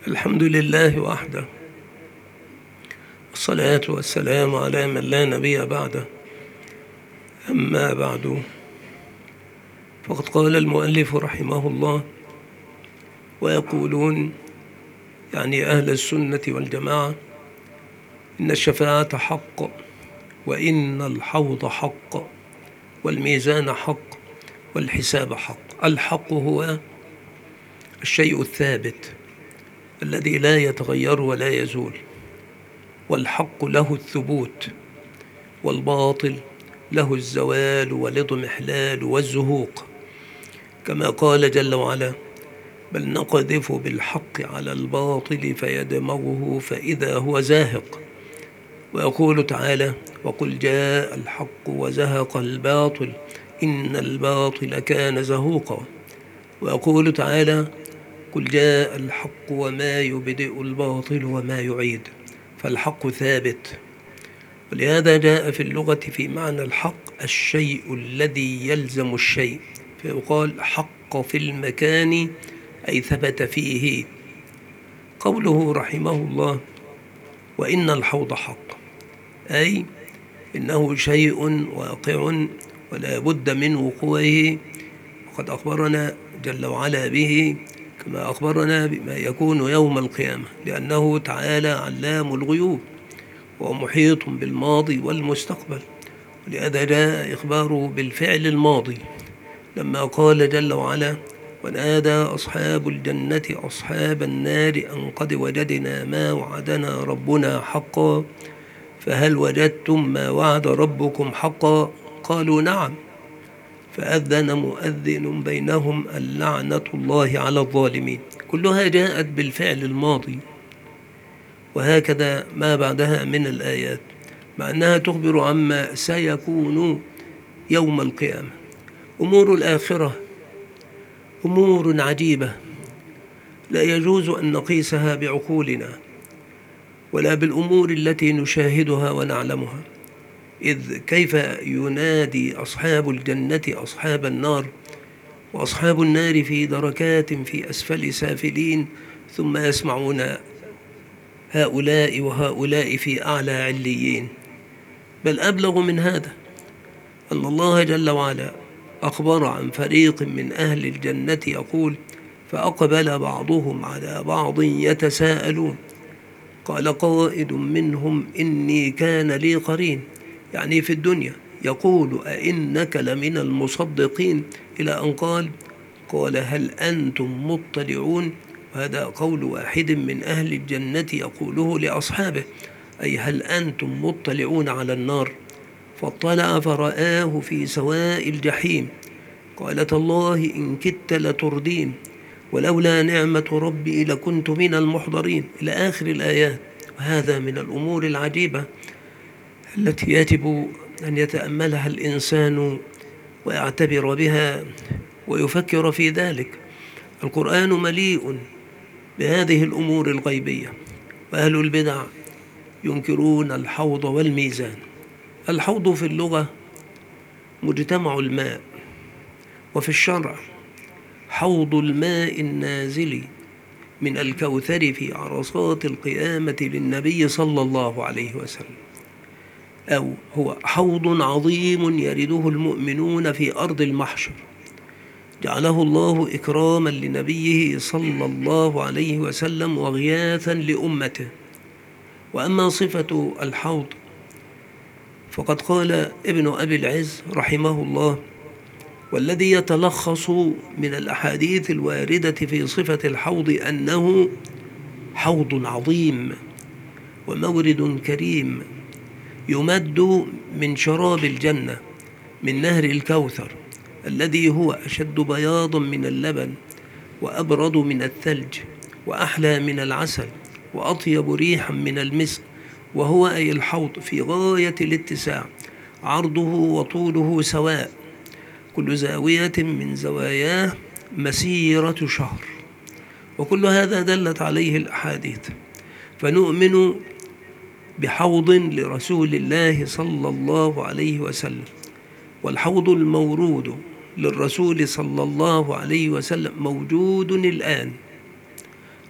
الحمد لله وحده، والصلاة والسلام على من لا نبي بعده. أما بعد، فقد قال المؤلف رحمه الله: ويقولون، يعني أهل السنة والجماعة، إن الشفاعة حق، وإن الحوض حق، والميزان حق، والحساب حق. الحق هو الشيء الثابت الذي لا يتغير ولا يزول، والحق له الثبوت، والباطل له الزوال والاضمحلال والزهوق، كما قال جل وعلا: بل نقذف بالحق على الباطل فيدمغه فإذا هو زاهق. ويقول تعالى: وقل جاء الحق وزهق الباطل إن الباطل كان زهوقا. ويقول تعالى: قل جاء الحق وما يبدئ الباطل وما يعيد. فالحق ثابت، ولهذا جاء في اللغة في معنى الحق الشيء الذي يلزم الشيء، فيقال حق في المكان أي ثبت فيه. قوله رحمه الله: وإن الحوض حق، أي إنه شيء واقع ولا بد من وقوعه، وقد أخبرنا جل وعلا به كما أخبرنا بما يكون يوم القيامة، لأنه تعالى علام الغيوب ومحيط بالماضي والمستقبل. ولهذا جاء إخباره بالفعل الماضي لما قال جل وعلا: ونادى أصحاب الجنة أصحاب النار أن قد وجدنا ما وعدنا ربنا حقا فهل وجدتم ما وعد ربكم حقا؟ قالوا نعم. فأذن مؤذن بينهم اللعنة الله على الظالمين. كلها جاءت بالفعل الماضي، وهكذا ما بعدها من الآيات، مع أنها تخبر عما سيكون يوم القيامة. أمور الآخرة أمور عجيبة لا يجوز أن نقيسها بعقولنا ولا بالأمور التي نشاهدها ونعلمها. إذ كيف ينادي أصحاب الجنة أصحاب النار، وأصحاب النار في دركات في أسفل سافلين، ثم يسمعون هؤلاء وهؤلاء في أعلى عليين؟ بل أبلغ من هذا أن الله جل وعلا أخبر عن فريق من أهل الجنة يقول: فأقبل بعضهم على بعض يتساءلون قال قائل منهم إني كان لي قرين، يعني في الدنيا، يقول أئنك لمن المصدقين، إلى أن قال هل أنتم مطلعون. وهذا قول واحد من أهل الجنة يقوله لأصحابه، أي هل أنتم مطلعون على النار؟ فاطلع فرآه في سواء الجحيم قال تالله إن كدت لتردين ولولا نعمة ربي لكنت من المحضرين، إلى آخر الآيات. وهذا من الأمور العجيبة التي يجب أن يتأملها الإنسان ويعتبر بها ويفكر في ذلك. القرآن مليء بهذه الأمور الغيبية، وأهل البدع ينكرون الحوض والميزان. الحوض في اللغة مجتمع الماء، وفي الشرع حوض الماء النازل من الكوثر في عرصات القيامة للنبي صلى الله عليه وسلم، أو هو حوض عظيم يرده المؤمنون في أرض المحشر، جعله الله إكراما لنبيه صلى الله عليه وسلم وغياثا لأمته. وأما صفة الحوض فقد قال ابن أبي العز رحمه الله: والذي يتلخص من الأحاديث الواردة في صفة الحوض أنه حوض عظيم ومورد كريم يمد من شراب الجنة من نهر الكوثر، الذي هو أشد بياضا من اللبن وأبرد من الثلج وأحلى من العسل وأطيب ريحا من المسك، وهو أي الحوض في غاية الاتساع، عرضه وطوله سواء، كل زاوية من زواياه مسيرة شهر. وكل هذا دلت عليه الأحاديث، فنؤمن بحوض لرسول الله صلى الله عليه وسلم، والحوض المورود للرسول صلى الله عليه وسلم موجود الآن،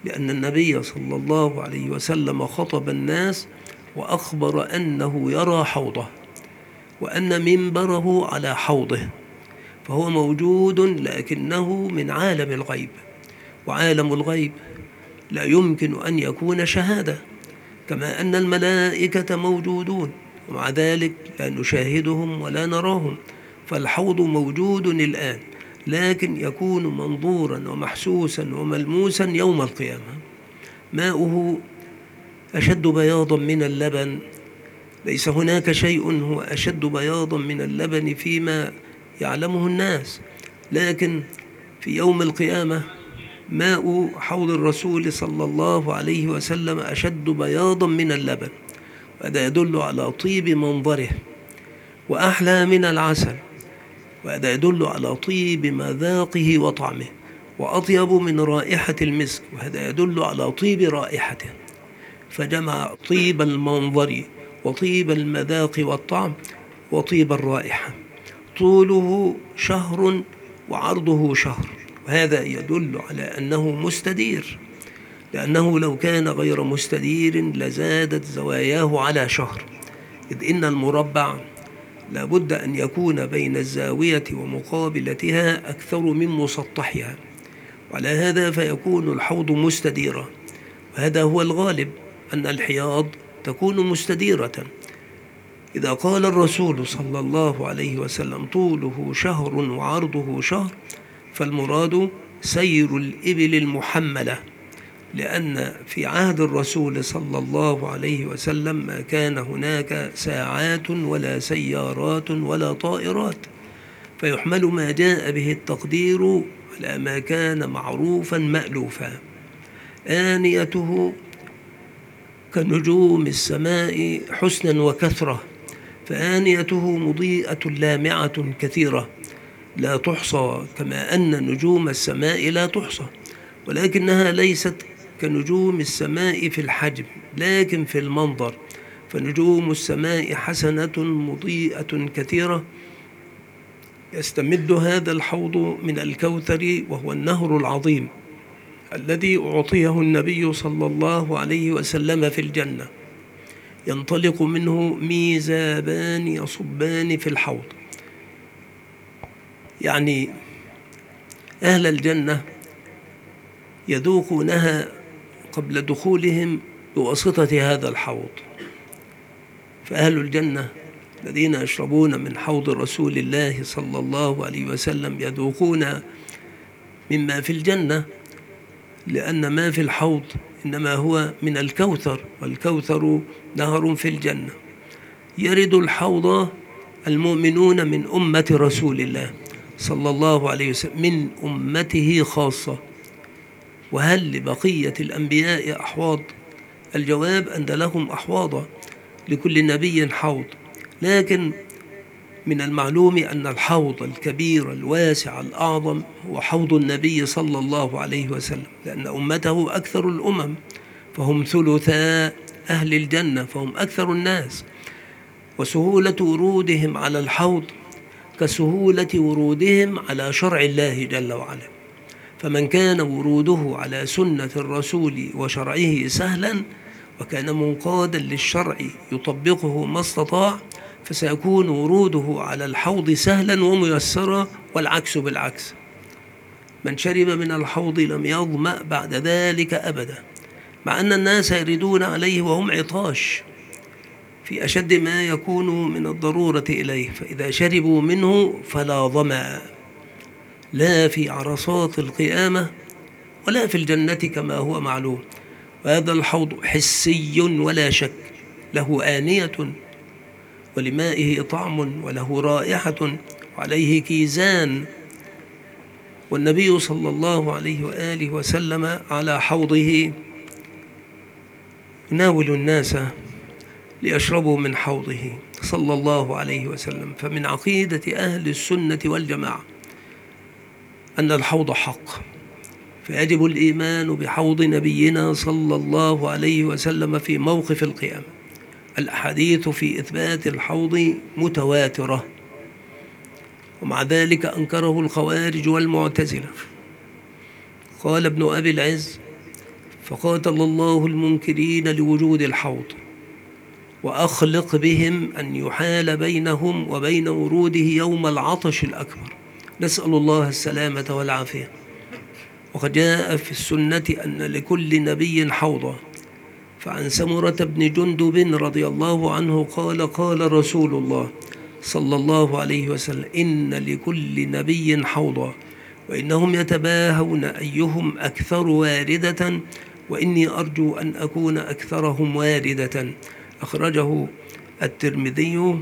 لأن النبي صلى الله عليه وسلم خطب الناس وأخبر أنه يرى حوضه وأن منبره على حوضه، فهو موجود لكنه من عالم الغيب، وعالم الغيب لا يمكن أن يكون شهادة، كما أن الملائكة موجودون ومع ذلك لا نشاهدهم ولا نراهم. فالحوض موجود الآن لكن يكون منظورا ومحسوسا وملموسا يوم القيامة. ماؤه أشد بياضا من اللبن، ليس هناك شيء هو أشد بياضا من اللبن فيما يعلمه الناس، لكن في يوم القيامة ماء حوض الرسول صلى الله عليه وسلم أشد بياضا من اللبن، وهذا يدل على طيب منظره وأحلى من العسل، وهذا يدل على طيب مذاقه وطعمه، وأطيب من رائحة المسك، وهذا يدل على طيب رائحته. فجمع طيب المنظر وطيب المذاق والطعم وطيب الرائحة. طوله شهر وعرضه شهر، وهذا يدل على أنه مستدير، لأنه لو كان غير مستدير لزادت زواياه على شهر، إذ إن المربع لابد أن يكون بين الزاوية ومقابلتها أكثر من مسطحها، وعلى هذا فيكون الحوض مستديرا، وهذا هو الغالب أن الحياض تكون مستديرة. إذا قال الرسول صلى الله عليه وسلم طوله شهر وعرضه شهر، فالمراد سير الإبل المحملة، لأن في عهد الرسول صلى الله عليه وسلم ما كان هناك ساعات ولا سيارات ولا طائرات، فيحمل ما جاء به التقدير على ما كان معروفا مألوفا. آنيته كنجوم السماء حسنا وكثرة، فآنيته مضيئة لامعة كثيرة لا تحصى، كما أن نجوم السماء لا تحصى، ولكنها ليست كنجوم السماء في الحجم لكن في المنظر، فنجوم السماء حسنة مضيئة كثيرة. يستمد هذا الحوض من الكوثر، وهو النهر العظيم الذي أعطيه النبي صلى الله عليه وسلم في الجنة، ينطلق منه ميزابان يصبان في الحوض. يعني أهل الجنة يذوقونها قبل دخولهم بواسطة هذا الحوض، فأهل الجنة الذين يشربون من حوض رسول الله صلى الله عليه وسلم يذوقون مما في الجنة، لأن ما في الحوض إنما هو من الكوثر، والكوثر نهر في الجنة. يرد الحوض المؤمنون من أمة رسول الله صلى الله عليه وسلم، من أمته خاصة. وهل لبقية الأنبياء أحواض؟ الجواب أن لهم أحواض، لكل نبي حوض، لكن من المعلوم أن الحوض الكبير الواسع الأعظم هو حوض النبي صلى الله عليه وسلم، لأن أمته أكثر الأمم، فهم ثلثا أهل الجنة، فهم أكثر الناس، وسهولة ورودهم على الحوض كسهولة ورودهم على شرع الله جل وعلا. فمن كان وروده على سنة الرسول وشرعه سهلا، وكان منقادا للشرع يطبقه ما استطاع، فسيكون وروده على الحوض سهلا وميسرا، والعكس بالعكس. من شرب من الحوض لم يظمأ بعد ذلك أبدا، مع أن الناس يردون عليه وهم عطاش في أشد ما يكون من الضرورة إليه، فإذا شربوا منه فلا ظمأ، لا في عرصات القيامة ولا في الجنة كما هو معلوم. وهذا الحوض حسي ولا شك، له آنية ولمائه طعم وله رائحة وعليه كيزان، والنبي صلى الله عليه وآله وسلم على حوضه يناول الناس ليشربوا من حوضه صلى الله عليه وسلم. فمن عقيدة أهل السنة والجماعة أن الحوض حق، فيجب الإيمان بحوض نبينا صلى الله عليه وسلم في موقف القيامة. الأحاديث في إثبات الحوض متواترة، ومع ذلك أنكره الخوارج والمعتزلة. قال ابن أبي العز فقاتل الله المنكرين لوجود الحوض، وأخلق بهم أن يحال بينهم وبين وروده يوم العطش الأكبر، نسأل الله السلامة والعافية. وقد جاء في السنة أن لكل نبي حوضا، فعن سمرة بن جندب رضي الله عنه قال قال رسول الله صلى الله عليه وسلم: إن لكل نبي حوضا، وإنهم يتباهون أيهم أكثر واردة، وإني أرجو أن أكون أكثرهم واردة. أخرجه الترمذي.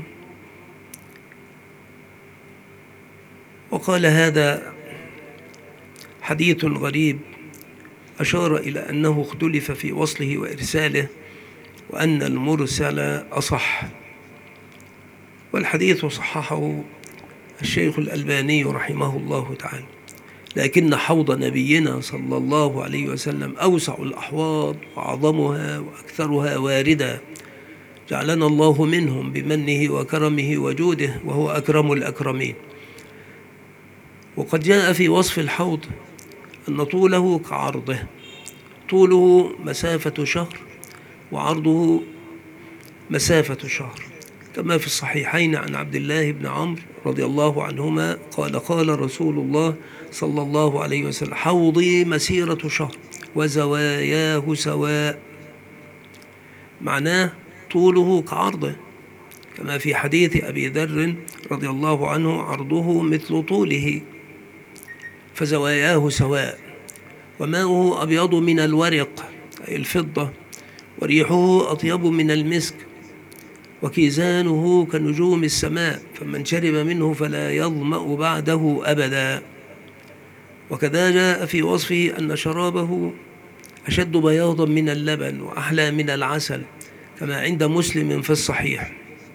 وقال: هذا حديث غريب، أشار إلى أنه اختلف في وصله وإرساله، وأن المرسل أصح. والحديث صححه الشيخ الألباني رحمه الله تعالى. لكن حوض نبينا صلى الله عليه وسلم أوسع الأحواض وأعظمها وأكثرها واردا، جعلنا الله منهم بمنه وكرمه وجوده، وهو أكرم الأكرمين. وقد جاء في وصف الحوض أن طوله كعرضه، طوله مسافة شهر وعرضه مسافة شهر، كما في الصحيحين عن عبد الله بن عمرو رضي الله عنهما قال قال رسول الله صلى الله عليه وسلم: حوضي مسيرة شهر وزواياه سواء. معناه طوله كعرضه، كما في حديث أبي ذر رضي الله عنه: عرضه مثل طوله فزواياه سواء. وماؤه أبيض من الورق أي الفضة، وريحه أطيب من المسك، وكيزانه كنجوم السماء، فمن شرب منه فلا يظمأ بعده أبدا. وكذا جاء في وصفه أن شرابه أشد بياضا من اللبن وأحلى من العسل، كما عند مسلم في الصحيح.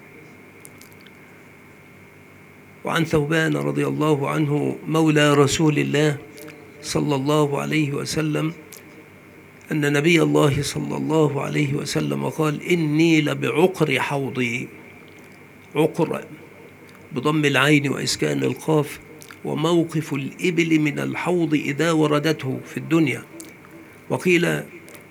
وعن ثوبان رضي الله عنه مولى رسول الله صلى الله عليه وسلم أن نبي الله صلى الله عليه وسلم قال: إني لبعقر حوضي. عقر بضم العين وإسكان القاف، وموقف الإبل من الحوض إذا وردته في الدنيا. وقيل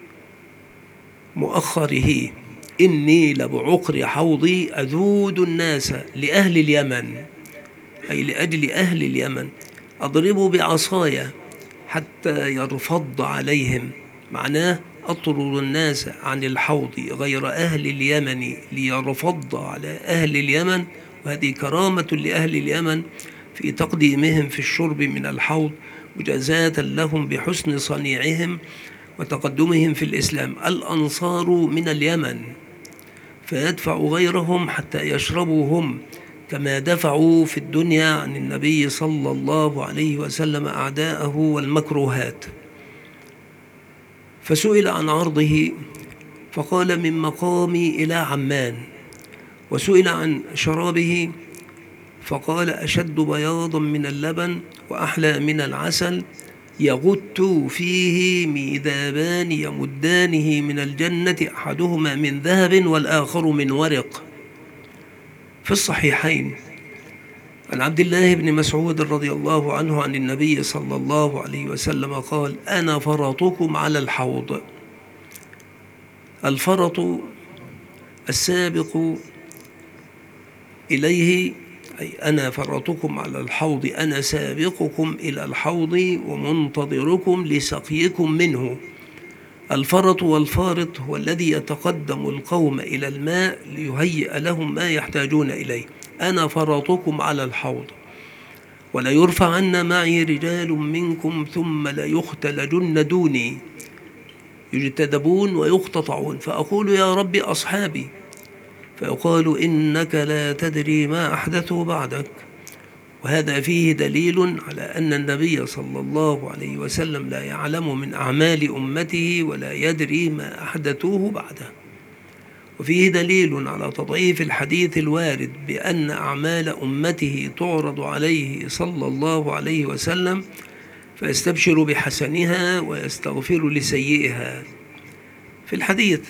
مؤخره: إني لبعقر حوضي أذود الناس لأهل اليمن، أي لأجل أهل اليمن، أضرب بعصايا حتى يرفض عليهم. معناه أطرد الناس عن الحوض غير أهل اليمن ليرفض على أهل اليمن، وهذه كرامة لأهل اليمن في تقديمهم في الشرب من الحوض، مجازاة لهم بحسن صنيعهم وتقدمهم في الإسلام. الأنصار من اليمن، فيدفع غيرهم حتى يشربوا هم، كما دفعوا في الدنيا عن النبي صلى الله عليه وسلم أعداءه والمكروهات. فسئل عن عرضه فقال: من مقامي إلى عمان. وسئل عن شرابه فقال: أشد بياضا من اللبن وأحلى من العسل، يغت فيه ميذابان يمدانه من الجنة، أحدهما من ذهب والآخر من ورق. في الصحيحين عن عبد الله بن مسعود رضي الله عنه عن النبي صلى الله عليه وسلم قال: أنا فرطكم على الحوض. الفرط السابق إليه، أي أنا فرطكم على الحوض، أنا سابقكم إلى الحوض ومنتظركم لسقيكم منه. الفرط والفارط هو الذي يتقدم القوم إلى الماء ليهيئ لهم ما يحتاجون إليه. أنا فرطكم على الحوض، ولا يرفعن معي رجال منكم ثم لا يختلجن دوني، يجتذبون ويقتطعون، فأقول: يا رب أصحابي، فيقال: إنك لا تدري ما أحدثوا بعدك. وهذا فيه دليل على أن النبي صلى الله عليه وسلم لا يعلم من أعمال أمته ولا يدري ما أحدثوه بعده. وفيه دليل على تضعيف الحديث الوارد بأن أعمال أمته تعرض عليه صلى الله عليه وسلم فيستبشر بحسنها ويستغفر لسيئها. في الحديث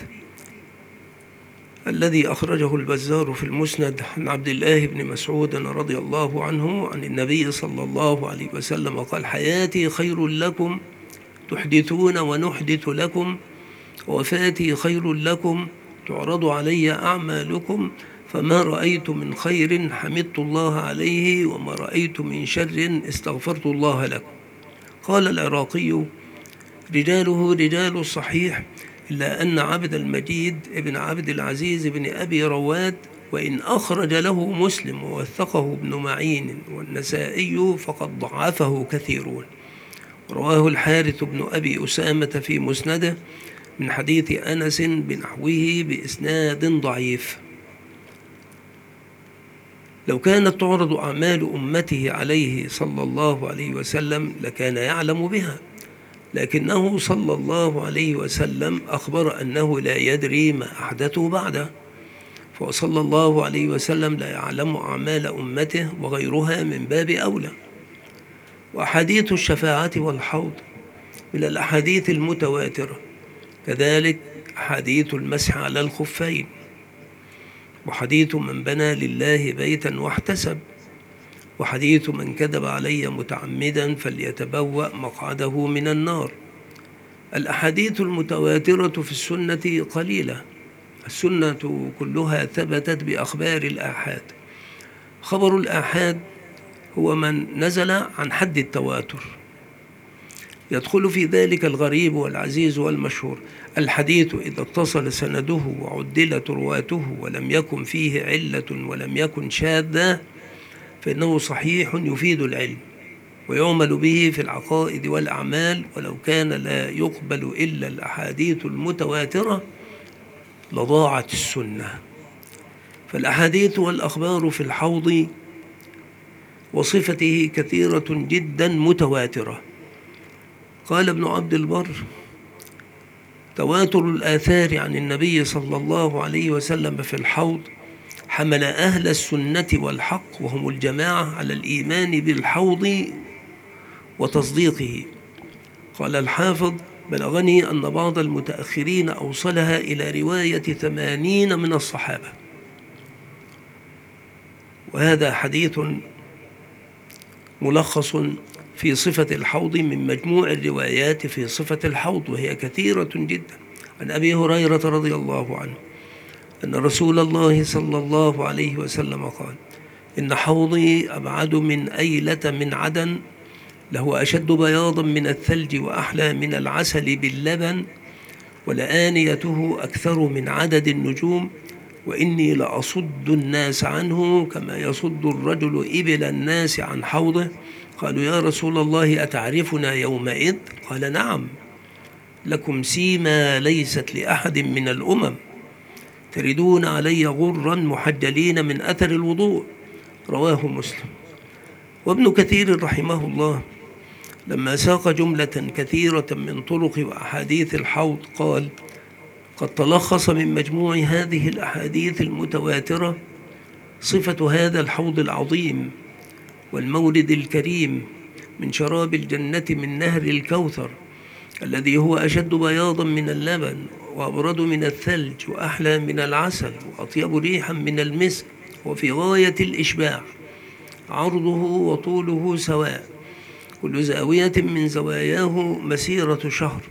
الذي أخرجه البزار في المسند عن عبد الله بن مسعود رضي الله عنه عن النبي صلى الله عليه وسلم قال: حياتي خير لكم تحدثون ونحدث لكم، ووفاتي خير لكم، تعرض علي أعمالكم، فما رأيت من خير حمدت الله عليه، وما رأيت من شر استغفرت الله لكم. قال العراقي: رجاله رجال الصحيح، إلا أن عبد المجيد ابن عبد العزيز بن أبي رواد وإن أخرج له مسلم ووثقه ابن معين والنسائي فقد ضعفه كثيرون. رواه الحارث بن أبي أسامة في مسنده من حديث أنس بنحوه بإسناد ضعيف. لو كانت تعرض أعمال أمته عليه صلى الله عليه وسلم لكان يعلم بها، لكنه صلى الله عليه وسلم أخبر أنه لا يدري ما أحدثه بعده، فصلى الله عليه وسلم لا يعلم أعمال أمته وغيرها من باب أولى. وأحاديث الشفاعة والحوض من الأحاديث المتواترة، كذلك أحاديث المسح على الخفين، وحديث من بنى لله بيتا واحتسب، وحديث من كذب علي متعمدا فليتبوأ مقعده من النار. الأحاديث المتواترة في السنة قليلة، السنة كلها ثبتت بأخبار الآحاد. خبر الآحاد هو من نزل عن حد التواتر، يدخل في ذلك الغريب والعزيز والمشهور. الحديث إذا اتصل سنده وعدلت رواته ولم يكن فيه علة ولم يكن شاذا فإنه صحيح يفيد العلم ويعمل به في العقائد والأعمال. ولو كان لا يقبل إلا الأحاديث المتواترة لضاعت السنة. فالأحاديث والأخبار في الحوض وصفته كثيرة جدا متواترة. قال ابن عبد البر: تواتر الآثار عن النبي صلى الله عليه وسلم في الحوض حمل أهل السنة والحق وهم الجماعة على الإيمان بالحوض وتصديقه. قال الحافظ: بلغني أن بعض المتأخرين أوصلها إلى رواية 80 من الصحابة. وهذا حديث ملخص في صفة الحوض من مجموع الروايات في صفة الحوض، وهي كثيرة جدا. عن أبي هريرة رضي الله عنه أن رسول الله صلى الله عليه وسلم قال: إن حوضي أبعد من أيلة من عدن، له أشد بياضا من الثلج وأحلى من العسل باللبن، ولآنيته أكثر من عدد النجوم، وإني لأصد الناس عنه كما يصد الرجل إبل الناس عن حوضه. قالوا: يا رسول الله أتعرفنا يومئذ؟ قال: نعم، لكم سيما ليست لأحد من الأمم، تردون علي غرا محجلين من أثر الوضوء. رواه مسلم. وابن كثير رحمه الله لما ساق جملة كثيرة من طرق وأحاديث الحوض قال: قد تلخص من مجموع هذه الأحاديث المتواترة صفة هذا الحوض العظيم والمورد الكريم من شراب الجنة من نهر الكوثر، الذي هو أشد بياضا من اللبن وأبرد من الثلج وأحلى من العسل وأطيب ريحا من المسك، وفي غاية الإشباع، عرضه وطوله سواء، كل زاوية من زواياه مسيرة شهر،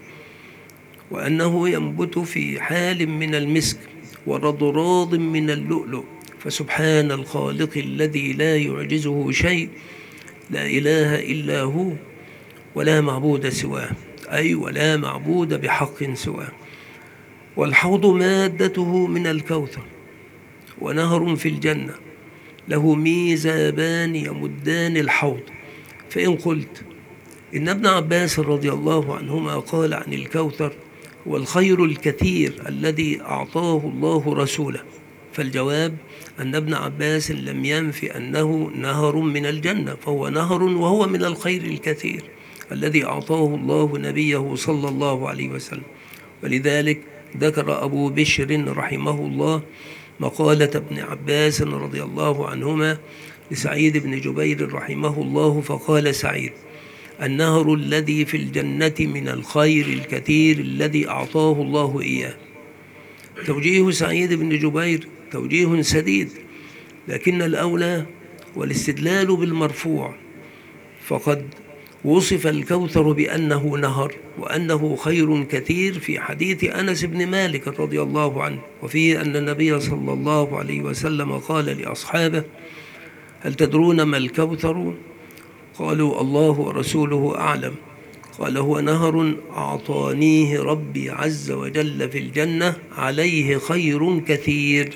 وأنه ينبت في حال من المسك ورضراض من اللؤلؤ. فسبحان الخالق الذي لا يعجزه شيء، لا إله إلا هو ولا معبود سواه، أي ولا معبود بحق سواه. والحوض مادته من الكوثر، ونهر في الجنة له ميزابان يمدان الحوض. فإن قلت إن ابن عباس رضي الله عنهما قال عن الكوثر: هو الخير الكثير الذي أعطاه الله رسوله، فالجواب أن ابن عباس لم ينف أنه نهر من الجنة، فهو نهر وهو من الخير الكثير الذي أعطاه الله نبيه صلى الله عليه وسلم. ولذلك ذكر أبو بشر رحمه الله مقالة ابن عباس رضي الله عنهما لسعيد بن جبير رحمه الله، فقال سعيد: النهر الذي في الجنة من الخير الكثير الذي أعطاه الله إياه. توجيه سعيد بن جبير توجيه سديد، لكن الأولى والاستدلال بالمرفوع، فقد وصف الكوثر بأنه نهر وأنه خير كثير في حديث أنس بن مالك رضي الله عنه، وفيه أن النبي صلى الله عليه وسلم قال لأصحابه: هل تدرون ما الكوثر؟ قالوا: الله ورسوله أعلم. قال: هو نهر أعطانيه ربي عز وجل في الجنة عليه خير كثير.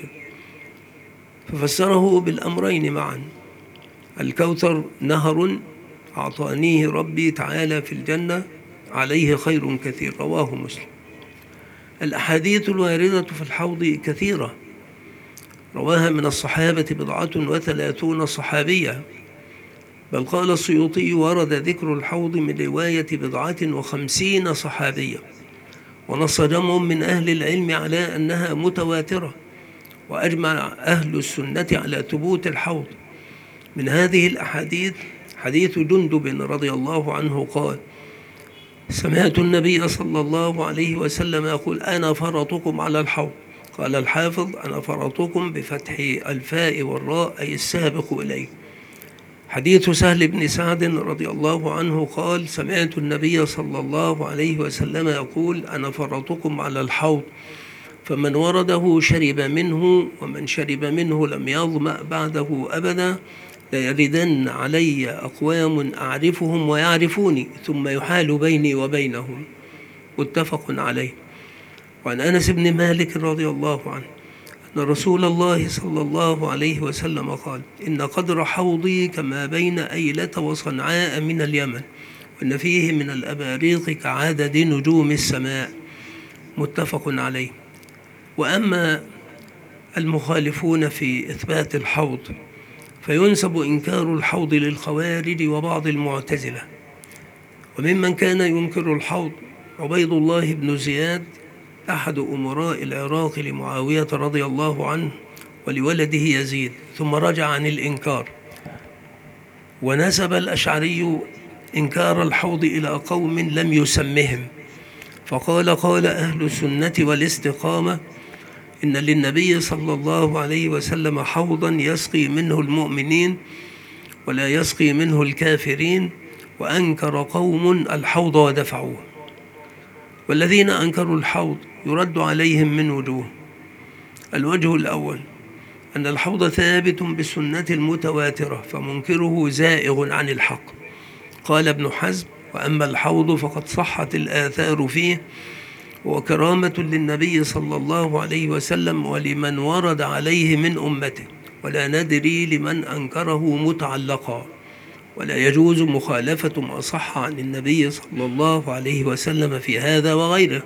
ففسره بالأمرين معا: الكوثر نهر أعطانيه ربي تعالى في الجنة عليه خير كثير، رواه مسلم. الأحاديث الواردة في الحوض كثيرة، رواها من الصحابة 37 صحابية، بل قال السيوطي: ورد ذكر الحوض من رواية 50 صحابية، ونص جمع من أهل العلم على أنها متواترة، وأجمع أهل السنة على ثبوت الحوض. من هذه الأحاديث حديث جندب رضي الله عنه قال: سمعت النبي صلى الله عليه وسلم يقول: أنا فرطكم على الحوض. قال الحافظ: أنا فرطكم بفتح الفاء والراء، أي السابق إليه. حديث سهل بن سعد رضي الله عنه قال: سمعت النبي صلى الله عليه وسلم يقول: أنا فرطكم على الحوض، فمن ورده شرب منه، ومن شرب منه لم يظمأ بعده أبدا. ليردن علي أقوام أعرفهم ويعرفوني، ثم يحال بيني وبينهم. متفق عليه. وعن أنس بن مالك رضي الله عنه أن رسول الله صلى الله عليه وسلم قال: إن قدر حوضي كما بين أيلة وصنعاء من اليمن، وإن فيه من الأباريق كعدد نجوم السماء. متفق عليه. وأما المخالفون في إثبات الحوض فينسب إنكار الحوض للخوارج وبعض المعتزلة. وممن كان ينكر الحوض عبيد الله بن زياد، أحد أمراء العراق لمعاوية رضي الله عنه ولولده يزيد، ثم رجع عن الإنكار. ونسب الأشعري إنكار الحوض إلى قوم لم يسمهم، فقال: قال أهل السنة والاستقامة إن للنبي صلى الله عليه وسلم حوضا يسقي منه المؤمنين ولا يسقي منه الكافرين، وأنكر قوم الحوض ودفعوه. والذين أنكروا الحوض يرد عليهم من وجوه: الوجه الأول أن الحوض ثابت بالسنة المتواترة، فمنكره زائغ عن الحق. قال ابن حزم: وأما الحوض فقد صحت الآثار فيه، وكرامة للنبي صلى الله عليه وسلم ولمن ورد عليه من أمته، ولا ندري لمن أنكره متعلقا، ولا يجوز مخالفة ما صح عن النبي صلى الله عليه وسلم في هذا وغيره.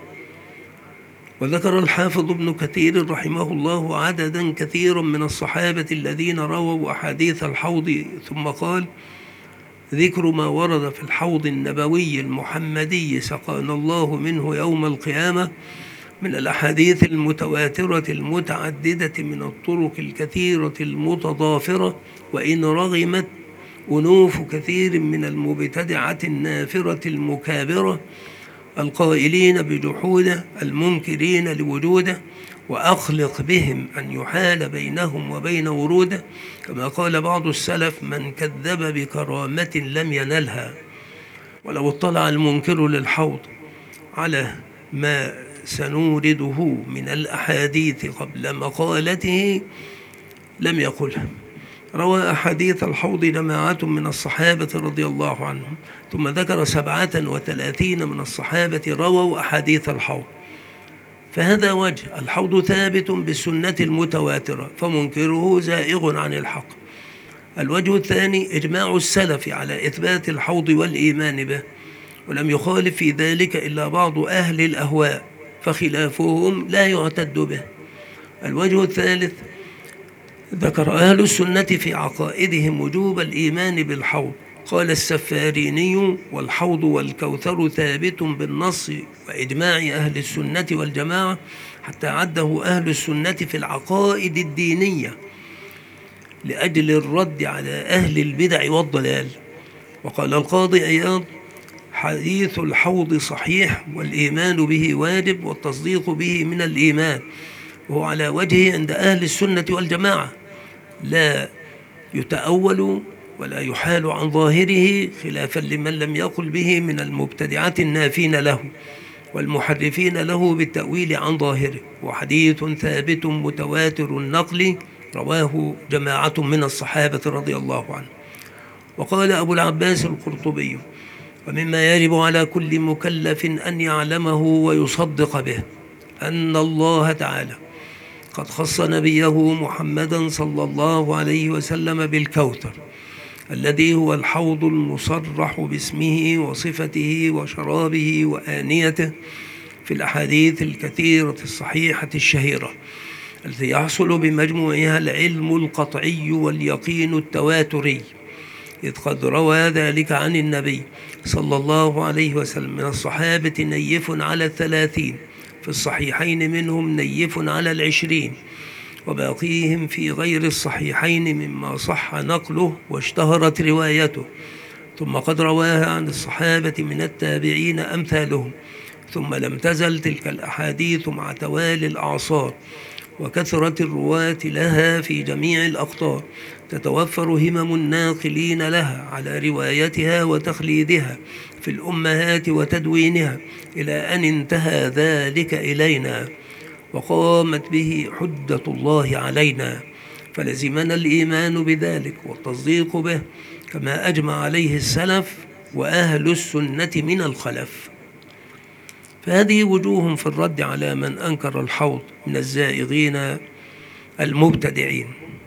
وذكر الحافظ ابن كثير رحمه الله عددا كثيرا من الصحابة الذين رووا أحاديث الحوض، ثم قال: ذكر ما ورد في الحوض النبوي المحمدي سقانا الله منه يوم القيامة من الأحاديث المتواترة المتعددة من الطرق الكثيرة المتضافرة، وإن رغمت أنوف كثير من المبتدعة النافرة المكابرة القائلين بجحوده المنكرين لوجوده، وأخلق بهم أن يحال بينهم وبين وروده، كما قال بعض السلف: من كذب بكرامة لم ينلها. ولو اطلع المنكر للحوض على ما سنورده من الأحاديث قبل مقالته لم يقلها. روى أحاديث الحوض جماعة من الصحابة رضي الله عنهم، ثم ذكر 37 من الصحابة رووا أحاديث الحوض. فهذا وجه: الحوض ثابت بالسنة المتواترة، فمنكره زائغ عن الحق. الوجه الثاني: إجماع السلف على إثبات الحوض والإيمان به، ولم يخالف في ذلك إلا بعض أهل الأهواء، فخلافهم لا يعتد به. الوجه الثالث: ذكر أهل السنة في عقائدهم وجوب الإيمان بالحوض. قال السفاريني: والحوض والكوثر ثابت بالنص وإجماع أهل السنة والجماعة، حتى عده أهل السنة في العقائد الدينية لأجل الرد على أهل البدع والضلال. وقال القاضي عياض: حديث الحوض صحيح، والإيمان به واجب، والتصديق به من الإيمان، وهو على وجهه عند أهل السنة والجماعة، لا يتأول ولا يحال عن ظاهره، خلافا لمن لم يقل به من المبتدعة النافين له والمحرفين له بالتأويل عن ظاهره، وحديث ثابت متواتر النقل رواه جماعة من الصحابة رضي الله عنهم. وقال أبو العباس القرطبي: ومما يجب على كل مكلف أن يعلمه ويصدق به أن الله تعالى قد خص نبيه محمدا صلى الله عليه وسلم بالكوثر، الذي هو الحوض المصرح باسمه وصفته وشرابه وآنيته في الأحاديث الكثيرة الصحيحة الشهيرة، التي يحصل بمجموعها العلم القطعي واليقين التواتري، إذ قد روى ذلك عن النبي صلى الله عليه وسلم من الصحابة نيف على 30، في الصحيحين منهم نيف على 20، وباقيهم في غير الصحيحين مما صح نقله واشتهرت روايته، ثم قد رواها عن الصحابة من التابعين أمثالهم، ثم لم تزل تلك الأحاديث مع توالي الأعصار وكثرة الرواة لها في جميع الأقطار تتوفر همم الناقلين لها على روايتها وتخليدها في الأمهات وتدوينها، إلى أن انتهى ذلك إلينا وقامت به حجة الله علينا، فلزمنا الإيمان بذلك والتصديق به كما أجمع عليه السلف وأهل السنة من الخلف. فهذه وجوه في الرد على من أنكر الحوض من الزائغين المبتدعين.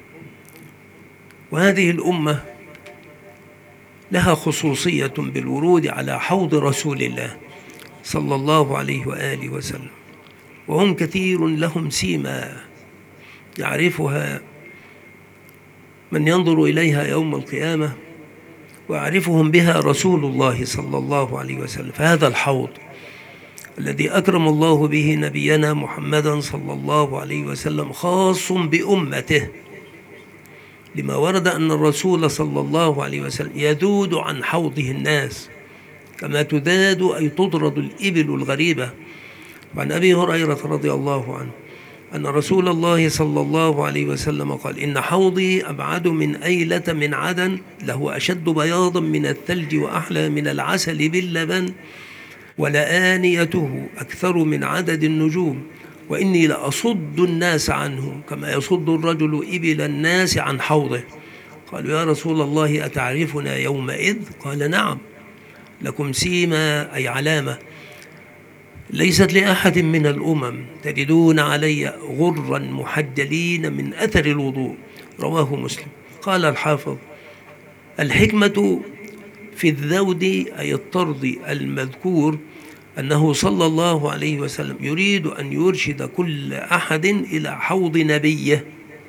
وهذه الأمة لها خصوصية بالورود على حوض رسول الله صلى الله عليه وآله وسلم، وهم كثير لهم سيما يعرفها من ينظر إليها يوم القيامة، ويعرفهم بها رسول الله صلى الله عليه وسلم. فهذا الحوض الذي أكرم الله به نبينا محمدا صلى الله عليه وسلم خاص بأمته، لما ورد أن الرسول صلى الله عليه وسلم يذود عن حوضه الناس كما تذاد أي تطرد الإبل الغريبة. وعن أبي هريرة رضي الله عنه أن رسول الله صلى الله عليه وسلم قال: إن حوضي أبعد من أيلة من عدن، له أشد بياضا من الثلج وأحلى من العسل باللبن، ولآنيته أكثر من عدد النجوم، وإني لأصد الناس عنه كما يصد الرجل إبل الناس عن حوضه. قالوا: يا رسول الله أتعرفنا يومئذ؟ قال: نعم، لكم سيما أي علامة ليست لأحد من الأمم، تجدون علي غرا محجلين من أثر الوضوء. رواه مسلم. قال الحافظ: الحكمة في الذود أي الطرد المذكور أنه صلى الله عليه وسلم يريد أن يرشد كل أحد إلى حوض نبيه،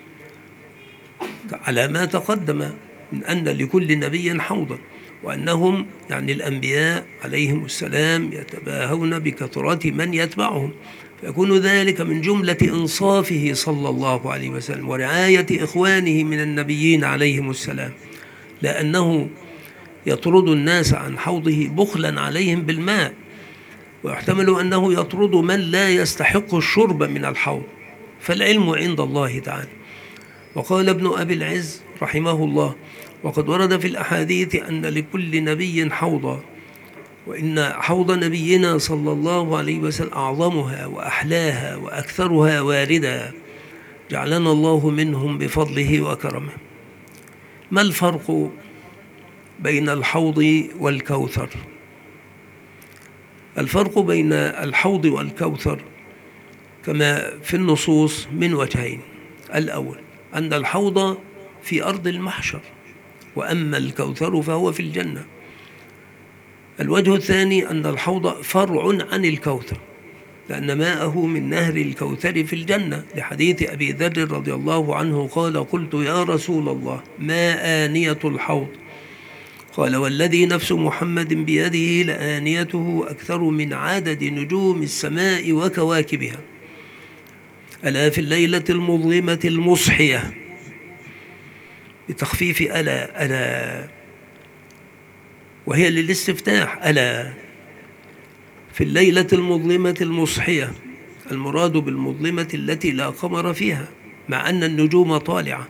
على ما تقدم من أن لكل نبي حوضا، وأنهم يعني الأنبياء عليهم السلام يتباهون بكثرة من يتبعهم، فيكون ذلك من جملة إنصافه صلى الله عليه وسلم ورعاية إخوانه من النبيين عليهم السلام، لأنه يطرد الناس عن حوضه بخلا عليهم بالماء، ويحتمل أنه يطرد من لا يستحق الشرب من الحوض، فالعلم عند الله تعالى. وقال ابن أبي العز رحمه الله: وقد ورد في الأحاديث أن لكل نبي حوضا، وإن حوض نبينا صلى الله عليه وسلم أعظمها وأحلاها وأكثرها واردا، جعلنا الله منهم بفضله وكرمه. ما الفرق بين الحوض والكوثر؟ الفرق بين الحوض والكوثر كما في النصوص من وجهين: الأول أن الحوض في أرض المحشر، وأما الكوثر فهو في الجنة. الوجه الثاني أن الحوض فرع عن الكوثر، لأن ماءه من نهر الكوثر في الجنة، لحديث أبي ذر رضي الله عنه قال: قلت يا رسول الله ما آنية الحوض؟ قال: والذي نفس محمد بيده لآنيته أكثر من عدد نجوم السماء وكواكبها، ألا في الليلة المظلمة المصحية، بتخفيف ألا وهي للاستفتاح، ألا في الليلة المظلمة المصحية، المراد بالمظلمة التي لا قمر فيها، مع أن النجوم طالعة،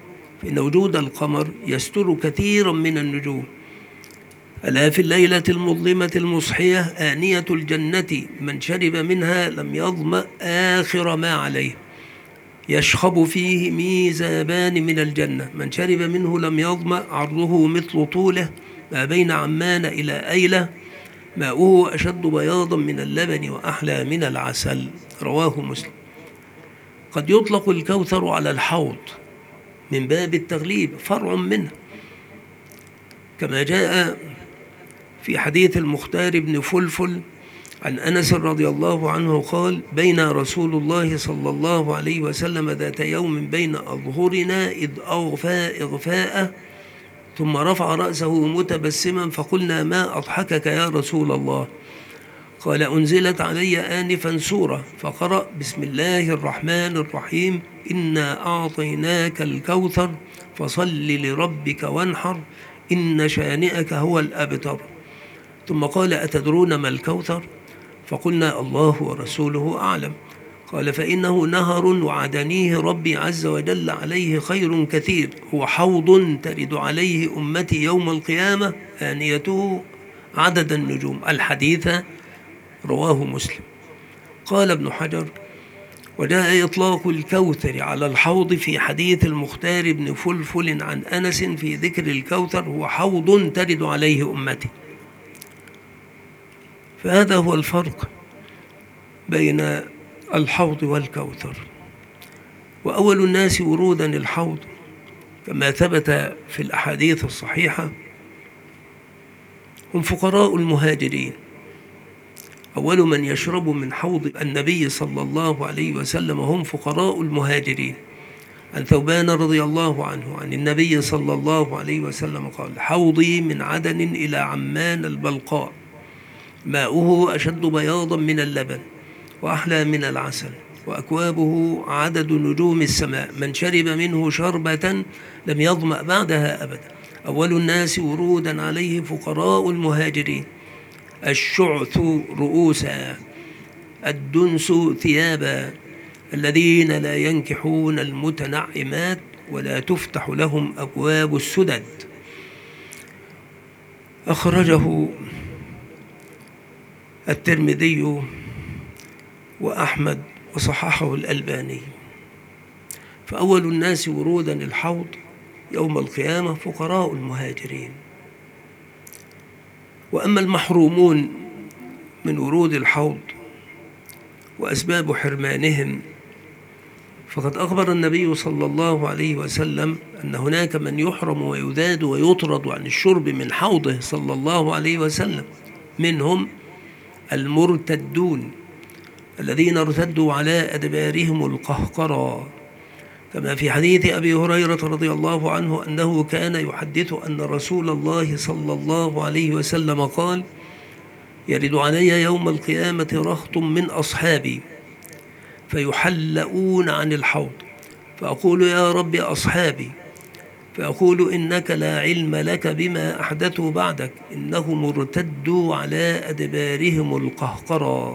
فإن وجود القمر يستر كثيرا من النجوم. ألا في الليلة المظلمة المصحية آنية الجنة من شرب منها لم يظمأ آخر ما عليه، يشخب فيه ميزابان من الجنة، من شرب منه لم يظمأ، عرضه مثل طوله ما بين عمان إلى أيلة، ماؤه أشد بياضا من اللبن وأحلى من العسل. رواه مسلم. قد يطلق الكوثر على الحوض من باب التغليب، فرع منه، كما جاء في حديث المختار بن فلفل عن أنس رضي الله عنه قال: بين رسول الله صلى الله عليه وسلم ذات يوم بين أظهرنا إذ أغفى إغفاءه ثم رفع رأسه متبسما، فقلنا: ما أضحكك يا رسول الله؟ قال: أنزلت علي آنفا سورة فقرأ: بسم الله الرحمن الرحيم، إنا أعطيناك الكوثر فصل لربك وانحر إن شانئك هو الأبتر. ثم قال: أتدرون ما الكوثر؟ فقلنا: الله ورسوله أعلم. قال: فإنه نهر وعدنيه ربي عز وجل عليه خير كثير، هو حوض ترد عليه أمتي يوم القيامة آنيته عدد النجوم. الحديث رواه مسلم. قال ابن حجر: وجاء إطلاق الكوثر على الحوض في حديث المختار بن فلفل عن أنس في ذكر الكوثر، هو حوض ترد عليه أمتي. فهذا هو الفرق بين الحوض والكوثر. وأول الناس ورودا الحوض كما ثبت في الأحاديث الصحيحة هم فقراء المهاجرين. أول من يشرب من حوض النبي صلى الله عليه وسلم هم فقراء المهاجرين. عن ثوبان رضي الله عنه عن النبي صلى الله عليه وسلم قال: حوضي من عدن إلى عمان البلقاء، ماؤه أشد بياضا من اللبن وأحلى من العسل، وأكوابه عدد نجوم السماء، من شرب منه شربة لم يظمأ بعدها أبدا. أول الناس ورودا عليه فقراء المهاجرين، الشعث رؤوسا، الدنس ثيابا، الذين لا ينكحون المتنعمات ولا تفتح لهم أبواب السدد. أخرجه الترمذي وأحمد وصححه الألباني. فأول الناس ورودا الحوض يوم القيامة فقراء المهاجرين. وأما المحرومون من ورود الحوض وأسباب حرمانهم فقد أخبر النبي صلى الله عليه وسلم أن هناك من يحرم ويذاد ويطرد عن الشرب من حوضه صلى الله عليه وسلم، منهم المرتدون الذين ارتدوا على أدبارهم القهقرى، كما في حديث أبي هريرة رضي الله عنه أنه كان يحدث أن رسول الله صلى الله عليه وسلم قال: يرد علي يوم القيامة رهط من أصحابي فيحلؤون عن الحوض، فأقول: يا رب أصحابي، فأقول: إنك لا علم لك بما أحدثوا بعدك، إنهم ارتدوا على أدبارهم القهقرى.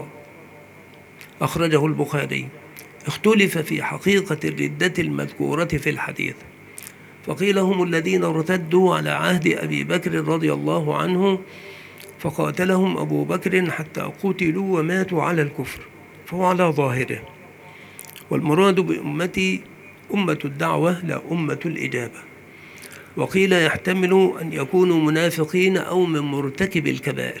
أخرجه البخاري. اختلف في حقيقة الردة المذكورة في الحديث، فقيل: هم الذين ارتدوا على عهد أبي بكر رضي الله عنه فقاتلهم أبو بكر حتى قتلوا وماتوا على الكفر، فهو على ظاهره. والمراد بأمتي أمة الدعوة لا أمة الإجابة. وقيل: يحتمل أن يكونوا منافقين أو من مرتكب الكبائر.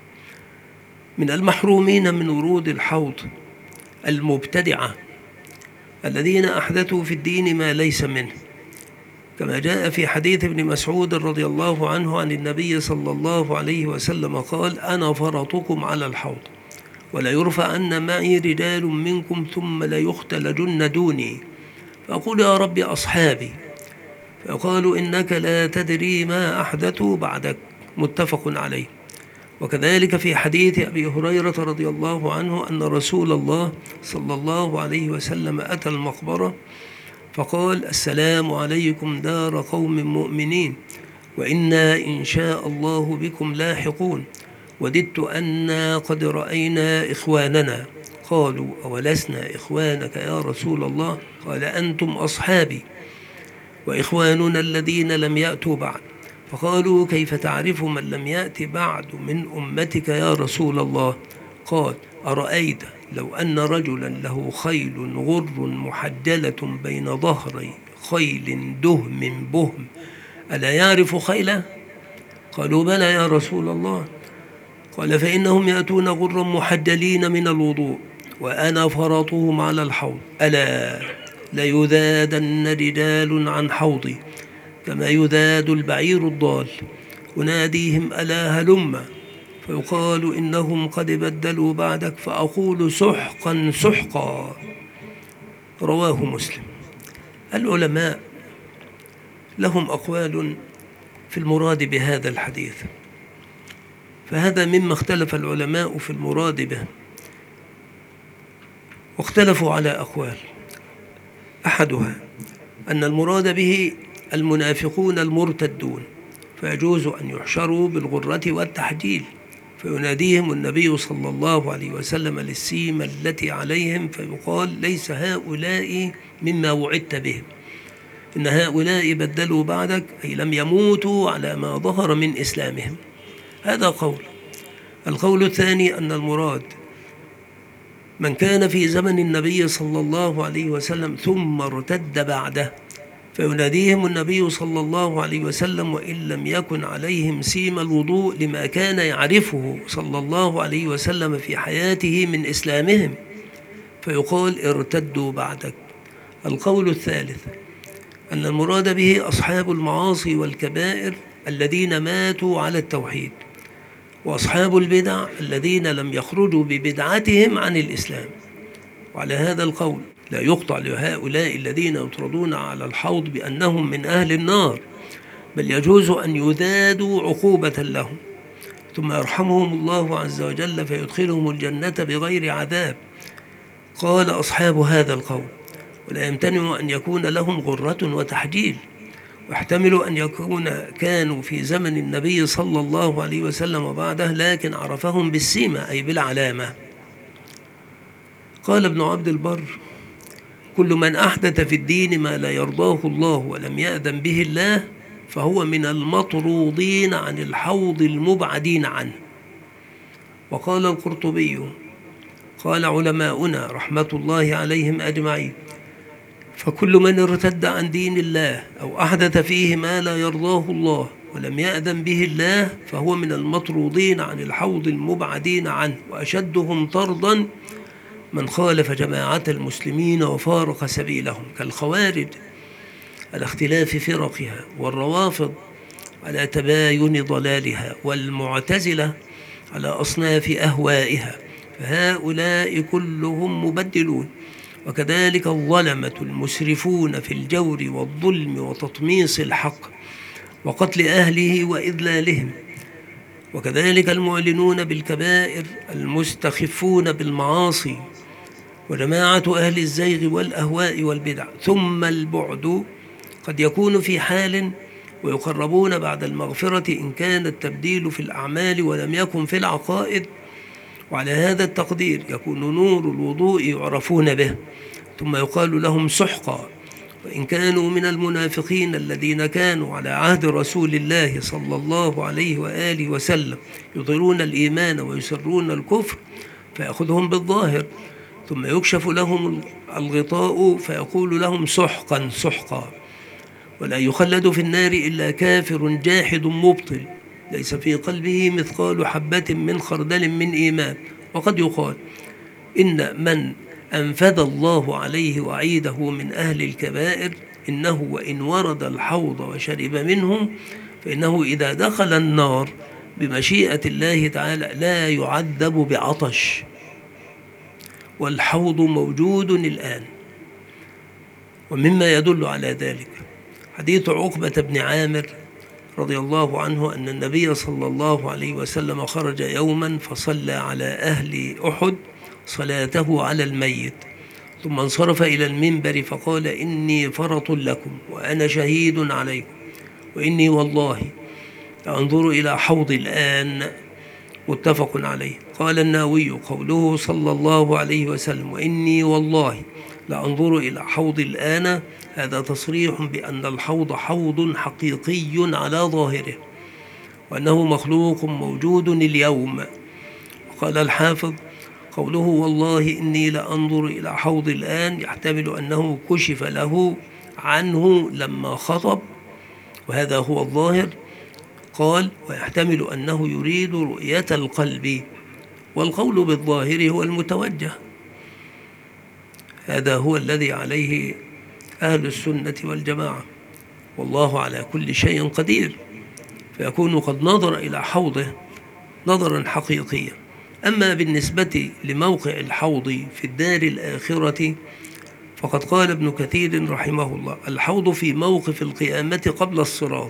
من المحرومين من ورود الحوض المبتدعة الذين أحدثوا في الدين ما ليس منه، كما جاء في حديث ابن مسعود رضي الله عنه عن النبي صلى الله عليه وسلم قال: أنا فرطكم على الحوض، ولا يرفعن معي رجال منكم ثم ليختلجن دوني، فأقول: يا رب أصحابي، فقالوا: إنك لا تدري ما أحدثوا بعدك. متفق عليه. وكذلك في حديث أبي هريرة رضي الله عنه أن رسول الله صلى الله عليه وسلم أتى المقبرة فقال: السلام عليكم دار قوم مؤمنين، وإنا إن شاء الله بكم لاحقون، وددت أنا قد رأينا إخواننا. قالوا: أولسنا إخوانك يا رسول الله؟ قال: أنتم أصحابي. وإخواننا الذين لم يأتوا بعد. فقالوا: كيف تعرف من لم يأت بعد من أمتك يا رسول الله؟ قال: أرأيت لو أن رجلا له خيل غر محجلة بين ظهري خيل دهم بهم ألا يعرف خيله؟ قالوا: بلى يا رسول الله. قال: فإنهم يأتون غرا محجلين من الوضوء وأنا فرطهم على الحوض، ألا ليذادن رجال عن حوضي كما يذاد البعير الضال، أناديهم: ألا هلم، فيقال إنهم قد بدلوا بعدك، فأقول: سحقا سحقا. رواه مسلم. العلماء لهم أقوال في المراد بهذا الحديث، فهذا مما اختلف العلماء في المراد به، واختلفوا على أقوال. أحدها أن المراد به المنافقون المرتدون، فيجوز أن يحشروا بالغرة والتحجيل، فيناديهم النبي صلى الله عليه وسلم للسيمة التي عليهم، فيقال: ليس هؤلاء مما وعدت بهم، إن هؤلاء بدلوا بعدك، أي لم يموتوا على ما ظهر من إسلامهم. هذا قول. القول الثاني أن المراد من كان في زمن النبي صلى الله عليه وسلم ثم ارتد بعده، فيناديهم النبي صلى الله عليه وسلم وإن لم يكن عليهم سيم الوضوء، لما كان يعرفه صلى الله عليه وسلم في حياته من إسلامهم، فيقال: ارتدوا بعدك. القول الثالث أن المراد به أصحاب المعاصي والكبائر الذين ماتوا على التوحيد، وأصحاب البدع الذين لم يخرجوا ببدعتهم عن الإسلام. وعلى هذا القول لا يقطع لهؤلاء الذين يطردون على الحوض بأنهم من أهل النار، بل يجوز أن يذادوا عقوبة لهم، ثم يرحمهم الله عز وجل فيدخلهم الجنة بغير عذاب. قال أصحاب هذا القول: ولا يمتنع أن يكون لهم غرة وتحجيل، واحتمل أن يكون كانوا في زمن النبي صلى الله عليه وسلم وبعده، لكن عرفهم بالسيمة أي بالعلامة. قال ابن عبد البر: كل من أحدث في الدين ما لا يرضاه الله ولم يأذن به الله فهو من المطرودين عن الحوض المبعدين عنه. وقال القرطبي: قال علماؤنا رحمة الله عليهم أجمعين: فكل من ارتد عن دين الله أو أحدث فيه ما لا يرضاه الله ولم يأذن به الله فهو من المطرودين عن الحوض المبعدين عنه، وأشدهم طردا من خالف جماعة المسلمين وفارق سبيلهم، كالخوارج على اختلاف فرقها، والروافض على تباين ضلالها، والمعتزلة على أصناف أهوائها، فهؤلاء كلهم مبدلون. وكذلك الظلمة المسرفون في الجور والظلم وتطميس الحق وقتل أهله وإذلالهم، وكذلك المعلنون بالكبائر المستخفون بالمعاصي، وجماعة أهل الزيغ والأهواء والبدع. ثم البعد قد يكون في حال ويقربون بعد المغفرة إن كان التبديل في الأعمال ولم يكن في العقائد، وعلى هذا التقدير يكون نور الوضوء يعرفون به، ثم يقال لهم سحقا. وإن كانوا من المنافقين الذين كانوا على عهد رسول الله صلى الله عليه وآله وسلم يظهرون الإيمان ويسرون الكفر، فيأخذهم بالظاهر، ثم يكشف لهم الغطاء فيقول لهم سحقا سحقا. ولا يخلد في النار إلا كافر جاحد مبطل ليس في قلبه مثقال حبة من خردل من إيمان. وقد يقال إن من أنفذ الله عليه وعيده من أهل الكبائر إنه وإن ورد الحوض وشرب منه فإنه إذا دخل النار بمشيئة الله تعالى لا يعذب بعطش، والحوض موجود الآن. ومما يدل على ذلك حديث عقبة بن عامر رضي الله عنه أن النبي صلى الله عليه وسلم خرج يوما فصلى على أهل أحد صلاته على الميت، ثم انصرف إلى المنبر فقال: إني فرط لكم وأنا شهيد عليكم، وإني والله لأنظر إلى حوض الآن. متفق عليه. قال النووي: قوله صلى الله عليه وسلم: وإني والله لأنظر إلى حوض الآن، هذا تصريح بأن الحوض حوض حقيقي على ظاهره، وأنه مخلوق موجود اليوم. وقال الحافظ: قوله والله إني لأنظر إلى حوض الآن يحتمل أنه كشف له عنه لما خطب، وهذا هو الظاهر. قال: ويحتمل أنه يريد رؤية القلب، والقول بالظاهر هو المتوجه. هذا هو الذي عليه أهل السنة والجماعة، والله على كل شيء قدير، فيكون قد نظر إلى حوضه نظرا حقيقيا. أما بالنسبة لموقع الحوض في الدار الآخرة فقد قال ابن كثير رحمه الله: الحوض في موقف القيامة قبل الصراط،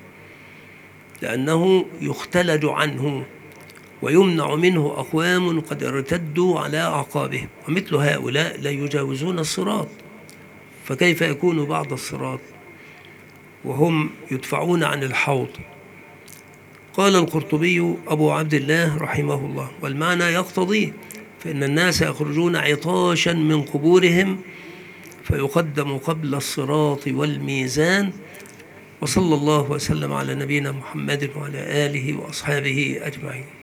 لأنه يختلج عنه ويمنع منه أقوام قد ارتدوا على أعقابهم، ومثل هؤلاء لا يجاوزون الصراط، فكيف يكون بعد الصراط وهم يدفعون عن الحوض؟ قال القرطبي أبو عبد الله رحمه الله: والمعنى يقتضي، فإن الناس يخرجون عطاشا من قبورهم فيقدم قبل الصراط والميزان. وصلى الله وسلم على نبينا محمد وعلى آله وأصحابه أجمعين.